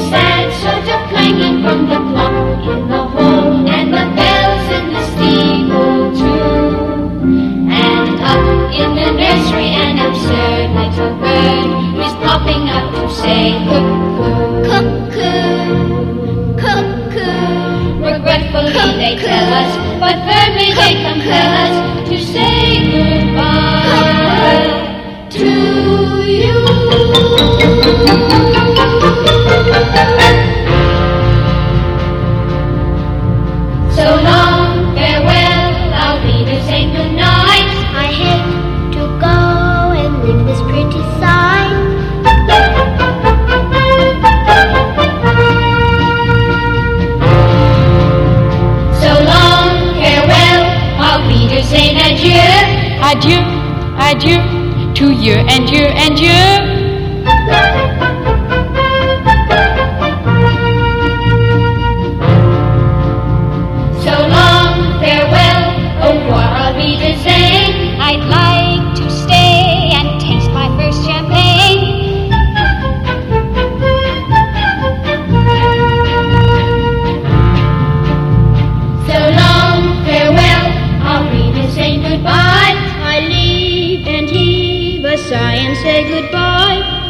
sad sort of clanging from the clock in the hall, and the bells in the steeple too. And up in the nursery an absurd little bird is popping up to say cuckoo, cuckoo, cuckoo. Regretfully they tell us, but firmly they compel us to say goodbye to you. So long, farewell, our readers say good night. I hate to go and leave this pretty sight. So long, farewell, our readers say adieu. Adieu, adieu, to you and you and you. So long, farewell, au revoir, our readers say. I'd like to stay and taste my first champagne. So long, farewell, our readers say goodbye. I leave and heave a sigh and say goodbye.